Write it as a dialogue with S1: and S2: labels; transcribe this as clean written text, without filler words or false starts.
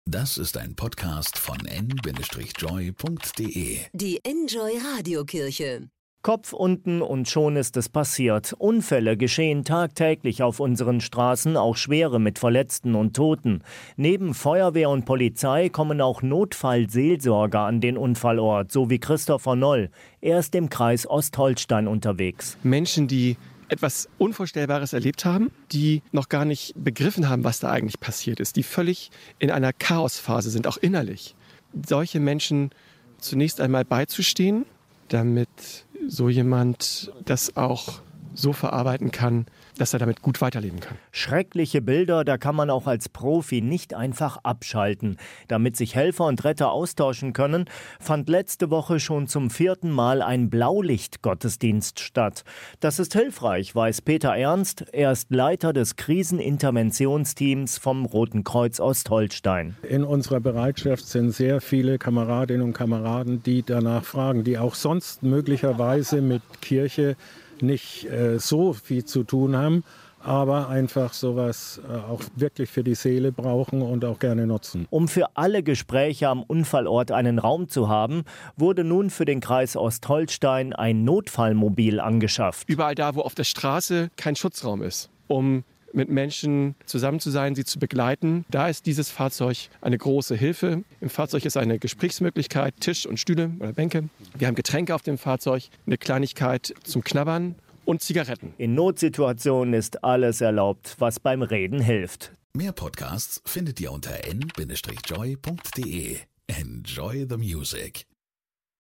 S1: Das ist ein Podcast von n-joy.de.
S2: Die Enjoy Radiokirche.
S3: Kopf unten und schon ist es passiert. Unfälle geschehen tagtäglich auf unseren Straßen, auch schwere mit Verletzten und Toten. Neben Feuerwehr und Polizei kommen auch Notfallseelsorger an den Unfallort, so wie Christopher Noll. Er ist im Kreis Ostholstein unterwegs.
S4: Menschen, die etwas Unvorstellbares erlebt haben, die noch gar nicht begriffen haben, was da eigentlich passiert ist, die völlig in einer Chaosphase sind, auch innerlich. Solche Menschen zunächst einmal beizustehen, damit so jemand das auch so verarbeiten kann, dass er damit gut weiterleben kann.
S3: Schreckliche Bilder, da kann man auch als Profi nicht einfach abschalten. Damit sich Helfer und Retter austauschen können, fand letzte Woche schon zum 4. Mal ein Blaulichtgottesdienst statt. Das ist hilfreich, weiß Peter Ernst. Er ist Leiter des Kriseninterventionsteams vom Roten Kreuz Ostholstein.
S5: In unserer Bereitschaft sind sehr viele Kameradinnen und Kameraden, die danach fragen, die auch sonst möglicherweise mit Kirche nicht so viel zu tun haben, aber einfach sowas auch wirklich für die Seele brauchen und auch gerne nutzen.
S3: Um für alle Gespräche am Unfallort einen Raum zu haben, wurde nun für den Kreis Ostholstein ein Notfallmobil angeschafft.
S4: Überall da, wo auf der Straße kein Schutzraum ist, um mit Menschen zusammen zu sein, sie zu begleiten, da ist dieses Fahrzeug eine große Hilfe. Im Fahrzeug ist eine Gesprächsmöglichkeit, Tisch und Stühle oder Bänke. Wir haben Getränke auf dem Fahrzeug, eine Kleinigkeit zum Knabbern und Zigaretten.
S3: In Notsituationen ist alles erlaubt, was beim Reden hilft.
S1: Mehr Podcasts findet ihr unter n-joy.de. Enjoy the music.